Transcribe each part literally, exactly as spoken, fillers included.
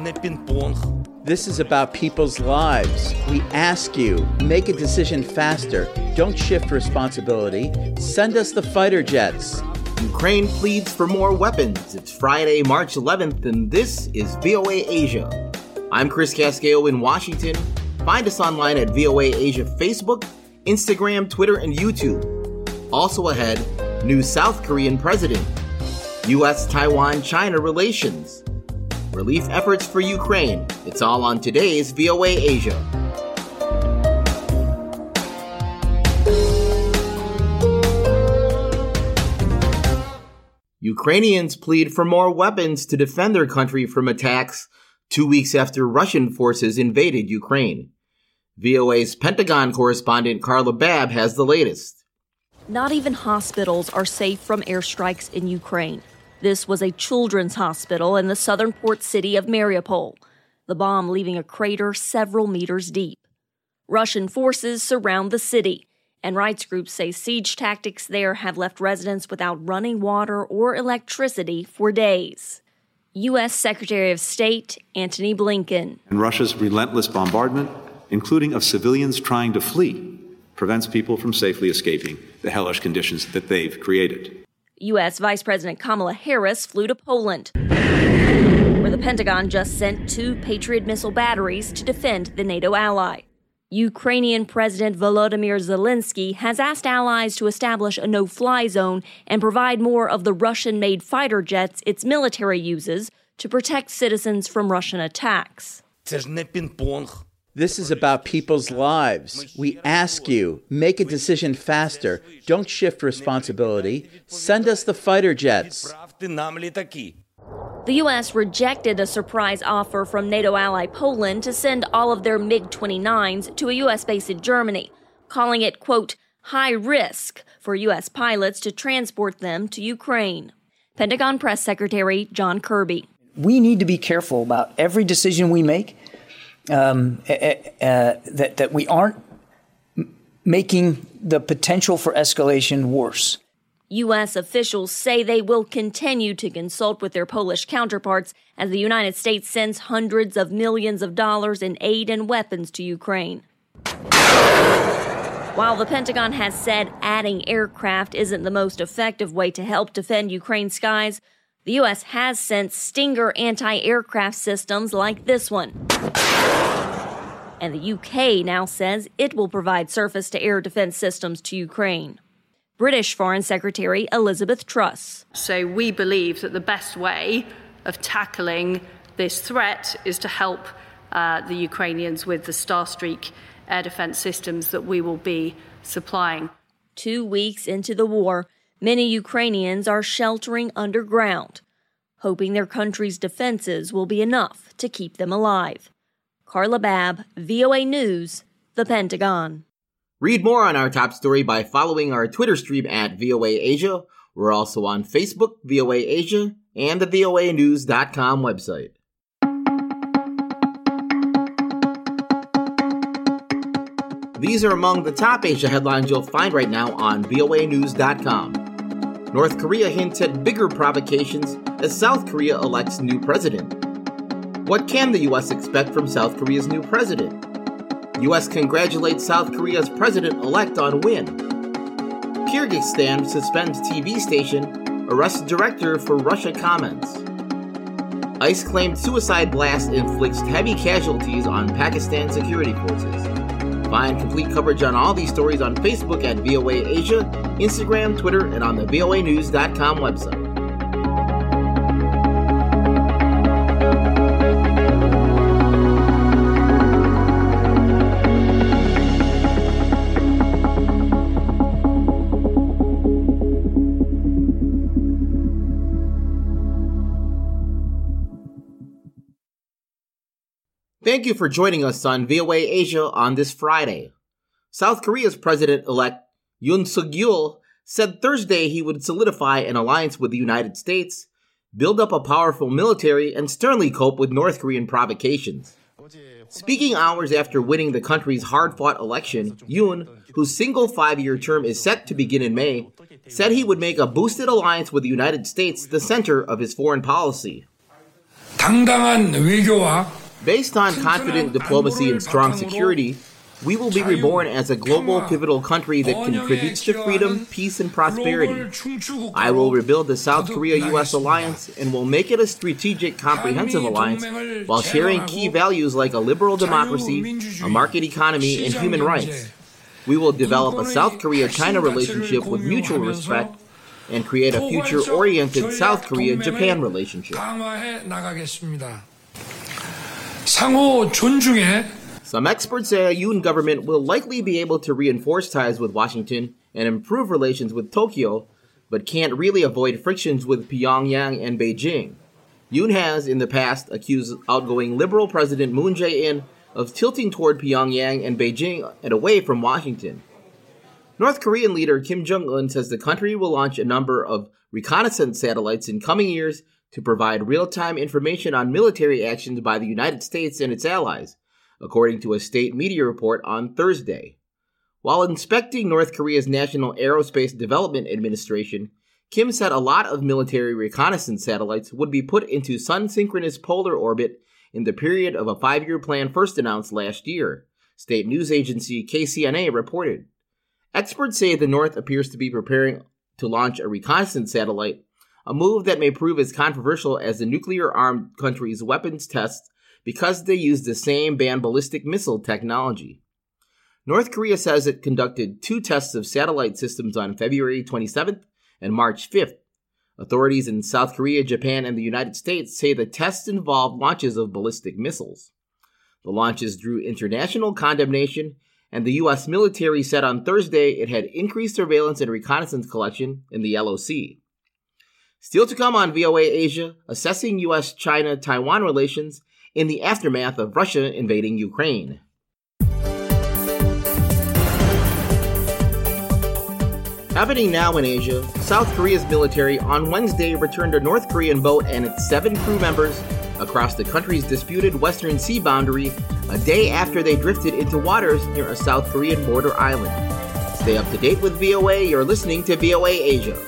This is about people's lives. We ask you, make a decision faster. Don't shift responsibility. Send us the fighter jets. Ukraine pleads for more weapons. It's Friday, March eleventh, and this is V O A Asia. I'm Chris Cascao in Washington. Find us online at V O A Asia Facebook, Instagram, Twitter, and YouTube. Also ahead, new South Korean president. U S Taiwan China relations. Relief efforts for Ukraine. It's all on today's V O A Asia. Ukrainians plead for more weapons to defend their country from attacks two weeks after Russian forces invaded Ukraine. V O A's Pentagon correspondent Carla Babb has the latest. Not even hospitals are safe from airstrikes in Ukraine. This was a children's hospital in the southern port city of Mariupol, the bomb leaving a crater several meters deep. Russian forces surround the city, and rights groups say siege tactics there have left residents without running water or electricity for days. U S Secretary of State Antony Blinken. And Russia's relentless bombardment, including of civilians trying to flee, prevents people from safely escaping the hellish conditions that they've created. U S Vice President Kamala Harris flew to Poland, where the Pentagon just sent two Patriot missile batteries to defend the NATO ally. Ukrainian President Volodymyr Zelensky has asked allies to establish a no-fly zone and provide more of the Russian-made fighter jets its military uses to protect citizens from Russian attacks. This is about people's lives. We ask you, make a decision faster. Don't shift responsibility. Send us the fighter jets. The U S rejected a surprise offer from NATO ally Poland to send all of their MiG twenty-nines to a U S base in Germany, calling it, quote, high risk for U S pilots to transport them to Ukraine. Pentagon Press Secretary John Kirby. We need to be careful about every decision we make. Um, uh, uh, that, that we aren't m- making the potential for escalation worse. U S officials say they will continue to consult with their Polish counterparts as the United States sends hundreds of millions of dollars in aid and weapons to Ukraine. While the Pentagon has said adding aircraft isn't the most effective way to help defend Ukraine's skies, the U S has sent Stinger anti-aircraft systems like this one. And the U K now says it will provide surface-to-air defense systems to Ukraine. British Foreign Secretary Elizabeth Truss. So we believe that the best way of tackling this threat is to help uh, the Ukrainians with the Starstreak air defense systems that we will be supplying. Two weeks into the war, many Ukrainians are sheltering underground, hoping their country's defenses will be enough to keep them alive. Carla Babb, V O A News, The Pentagon. Read more on our top story by following our Twitter stream at V O A Asia. We're also on Facebook, V O A Asia, and the V O A news dot com website. These are among the top Asia headlines you'll find right now on V O A news dot com. North Korea hints at bigger provocations as South Korea elects new president. What can the U S expect from South Korea's new president? U S congratulates South Korea's president-elect on win. Kyrgyzstan suspends T V station, arrests director for Russia comments. ICE claimed suicide blast inflicts heavy casualties on Pakistan security forces. Find complete coverage on all these stories on Facebook at V O A Asia, Instagram, Twitter, and on the V O A news dot com website. Thank you for joining us on V O A Asia on this Friday. South Korea's president-elect Yoon Suk-yeol said Thursday he would solidify an alliance with the United States, build up a powerful military, and sternly cope with North Korean provocations. Speaking hours after winning the country's hard-fought election, Yoon, whose single five-year term is set to begin in May, said he would make a boosted alliance with the United States the center of his foreign policy. 당당한 외교와 Based on confident diplomacy and strong security, we will be reborn as a global pivotal country that contributes to freedom, peace, and prosperity. I will rebuild the South Korea-U S alliance and will make it a strategic, comprehensive alliance while sharing key values like a liberal democracy, a market economy, and human rights. We will develop a South Korea-China relationship with mutual respect and create a future-oriented South Korea-Japan relationship. 상호 존중에 Some experts say a Yoon government will likely be able to reinforce ties with Washington and improve relations with Tokyo, but can't really avoid frictions with Pyongyang and Beijing. Yoon has, in the past, accused outgoing Liberal President Moon Jae-in of tilting toward Pyongyang and Beijing and away from Washington. North Korean leader Kim Jong-un says the country will launch a number of reconnaissance satellites in coming years to provide real-time information on military actions by the United States and its allies, according to a state media report on Thursday. While inspecting North Korea's National Aerospace Development Administration, Kim said a lot of military reconnaissance satellites would be put into sun-synchronous polar orbit in the period of a five-year plan first announced last year, state news agency K C N A reported. Experts say the North appears to be preparing to launch a reconnaissance satellite, a move that may prove as controversial as the nuclear-armed country's weapons tests because they use the same banned ballistic missile technology. North Korea says it conducted two tests of satellite systems on February twenty-seventh and March fifth. Authorities in South Korea, Japan, and the United States say the tests involved launches of ballistic missiles. The launches drew international condemnation, and the U S military said on Thursday it had increased surveillance and reconnaissance collection in the L O C. Still to come on V O A Asia, assessing U S China Taiwan relations in the aftermath of Russia invading Ukraine. Happening now in Asia, South Korea's military on Wednesday returned a North Korean boat and its seven crew members across the country's disputed Western Sea boundary a day after they drifted into waters near a South Korean border island. Stay up to date with V O A. You're listening to V O A Asia.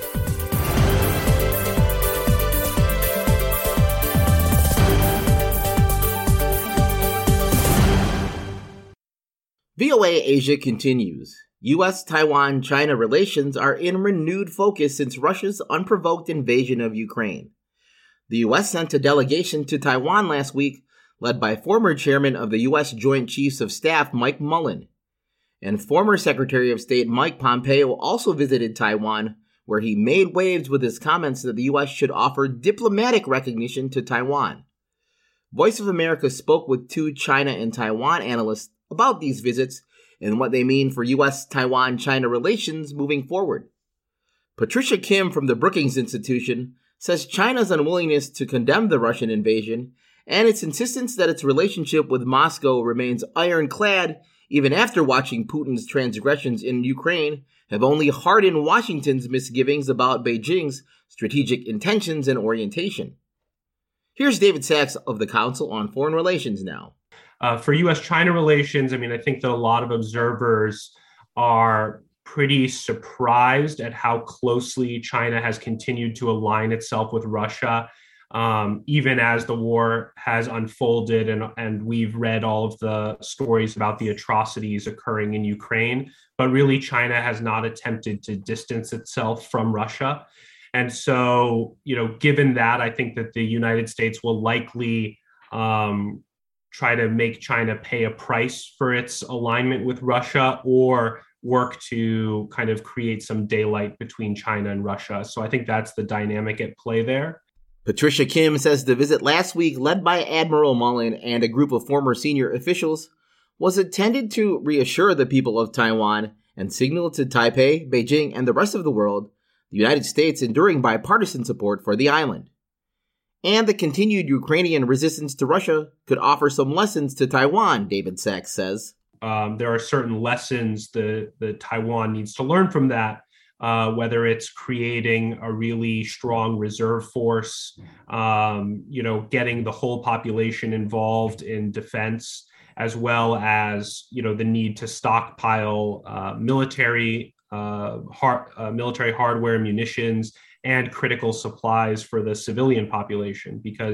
V O A Asia continues. U S Taiwan China relations are in renewed focus since Russia's unprovoked invasion of Ukraine. The U S sent a delegation to Taiwan last week, led by former chairman of the U S Joint Chiefs of Staff Mike Mullen. And former Secretary of State Mike Pompeo also visited Taiwan, where he made waves with his comments that the U S should offer diplomatic recognition to Taiwan. Voice of America spoke with two China and Taiwan analysts about these visits and what they mean for U S Taiwan China relations moving forward. Patricia Kim from the Brookings Institution says China's unwillingness to condemn the Russian invasion and its insistence that its relationship with Moscow remains ironclad even after watching Putin's transgressions in Ukraine have only hardened Washington's misgivings about Beijing's strategic intentions and orientation. Here's David Sachs of the Council on Foreign Relations now. Uh, for U S China relations, I mean, I think that a lot of observers are pretty surprised at how closely China has continued to align itself with Russia, um, even as the war has unfolded and, and we've read all of the stories about the atrocities occurring in Ukraine. But really, China has not attempted to distance itself from Russia. And so, you know, given that, I think that the United States will likely um, try to make China pay a price for its alignment with Russia or work to kind of create some daylight between China and Russia. So I think that's the dynamic at play there. Patricia Kim says the visit last week, led by Admiral Mullen and a group of former senior officials, was intended to reassure the people of Taiwan and signal to Taipei, Beijing, and the rest of the world the United States' enduring bipartisan support for the island. And the continued Ukrainian resistance to Russia could offer some lessons to Taiwan, David Sachs says. Um, there are certain lessons that, that Taiwan needs to learn from that, uh, whether it's creating a really strong reserve force, um, you know, getting the whole population involved in defense, as well as, you know, the need to stockpile uh, military, uh, hard, uh, military hardware, munitions, and critical supplies for the civilian population, because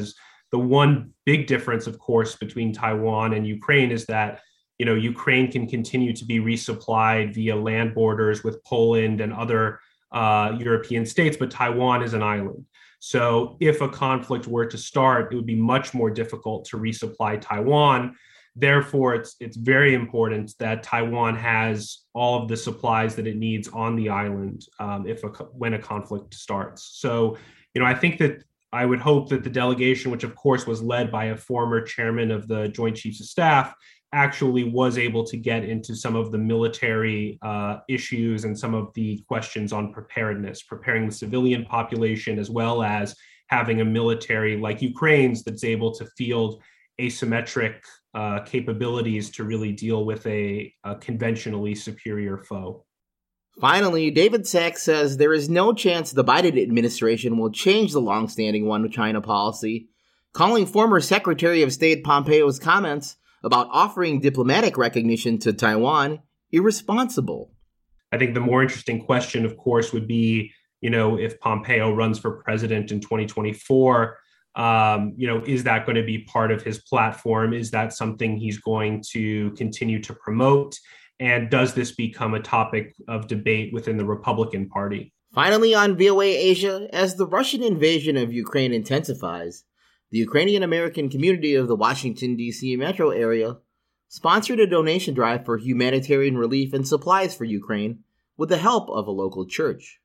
The one big difference, of course, between Taiwan and Ukraine is that, you know, Ukraine can continue to be resupplied via land borders with Poland and other uh, European states, but Taiwan is an island. So if a conflict were to start, it would be much more difficult to resupply Taiwan. Therefore, it's it's very important that Taiwan has all of the supplies that it needs on the island um, if a, when a conflict starts. So, you know, I think that I would hope that the delegation, which of course was led by a former chairman of the Joint Chiefs of Staff, actually was able to get into some of the military uh, issues and some of the questions on preparedness, preparing the civilian population, as well as having a military like Ukraine's that's able to field asymmetric uh, capabilities to really deal with a, a conventionally superior foe. Finally, David Sachs says there is no chance the Biden administration will change the longstanding one-China policy, calling former Secretary of State Pompeo's comments about offering diplomatic recognition to Taiwan irresponsible. I think the more interesting question, of course, would be, you know, if Pompeo runs for president in twenty twenty-four, um, you know, is that going to be part of his platform? Is that something he's going to continue to promote? And does this become a topic of debate within the Republican Party? Finally, on V O A Asia, as the Russian invasion of Ukraine intensifies, the Ukrainian-American community of the Washington, D C metro area sponsored a donation drive for humanitarian relief and supplies for Ukraine with the help of a local church.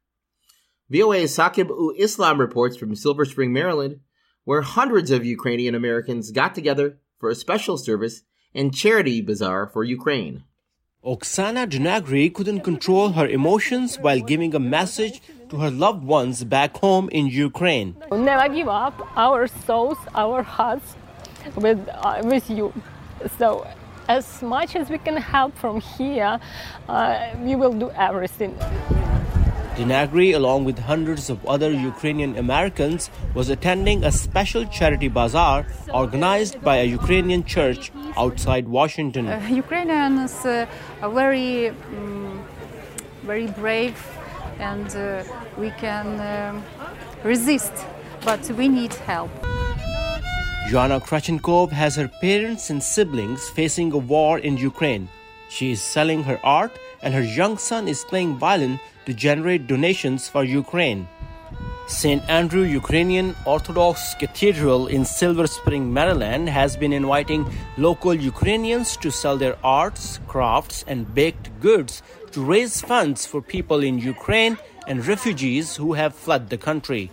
V O A's Saqib-ul-Islam reports from Silver Spring, Maryland, where hundreds of Ukrainian-Americans got together for a special service and charity bazaar for Ukraine. Oksana Dnagri couldn't control her emotions while giving a message to her loved ones back home in Ukraine. Never give up our souls, our hearts with, uh, with you. So as much as we can help from here, uh, we will do everything. Dnagri, along with hundreds of other Ukrainian Americans, was attending a special charity bazaar organized by a Ukrainian church outside Washington. Uh, Ukrainians uh, are very, um, very brave, and uh, we can um, resist, but we need help. Joanna Krachenkov has her parents and siblings facing a war in Ukraine. She is selling her art, and her young son is playing violin to generate donations for Ukraine. Saint Andrew Ukrainian Orthodox Cathedral in Silver Spring, Maryland has been inviting local Ukrainians to sell their arts, crafts, and baked goods to raise funds for people in Ukraine and refugees who have fled the country.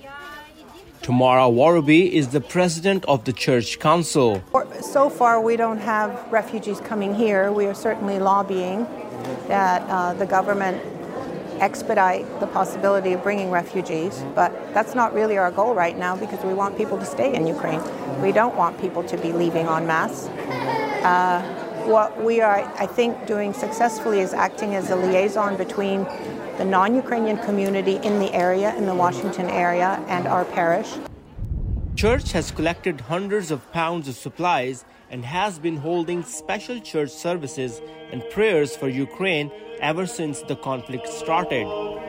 Tamara Warabi is the president of the church council. So far, we don't have refugees coming here. We are certainly lobbying that uh, the government expedite the possibility of bringing refugees, but that's not really our goal right now because we want people to stay in Ukraine. We don't want people to be leaving en masse. Uh, what we are, I think, doing successfully is acting as a liaison between the non-Ukrainian community in the area, in the Washington area, and our parish. Church has collected hundreds of pounds of supplies and has been holding special church services and prayers for Ukraine ever since the conflict started.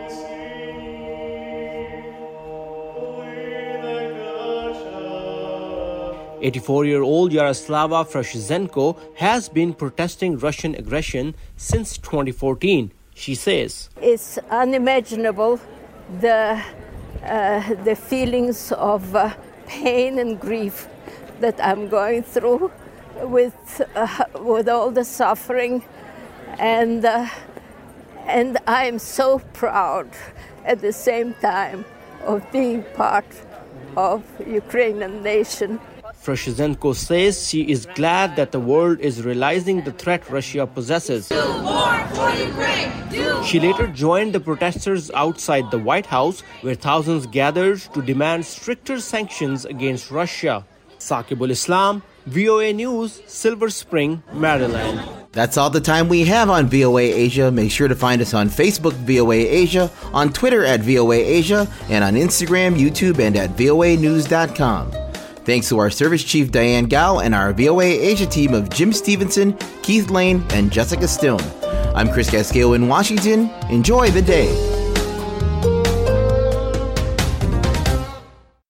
eighty-four-year-old Yaroslava Frashizenko has been protesting Russian aggression since twenty fourteen. She says, "It's unimaginable the uh, the feelings of uh, pain and grief that I'm going through with uh, with all the suffering, and uh, and I am so proud at the same time of being part of Ukrainian nation." Frashizenko says she is glad that the world is realizing the threat Russia possesses. Do more for Ukraine. Do she later joined the protesters outside the White House, where thousands gathered to demand stricter sanctions against Russia. Saqib-ul-Islam, V O A News, Silver Spring, Maryland. That's all the time we have on V O A Asia. Make sure to find us on Facebook, V O A Asia, on Twitter at V O A Asia, and on Instagram, YouTube, and at V O A news dot com. Thanks to our Service Chief Diane Gao and our V O A Asia team of Jim Stevenson, Keith Lane, and Jessica Stone. I'm Chris Cascale in Washington. Enjoy the day.